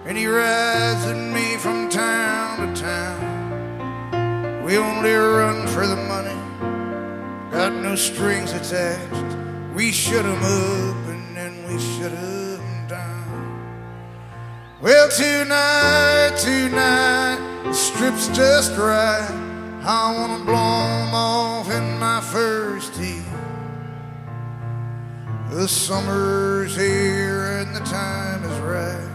and he rides with me from town to town. We only run for the money, got no strings attached. We shut 'em up and then we shut 'em down. Well, tonight, the strip's just right. I wanna blow 'em off in my first heat. The summer's here and the time is right.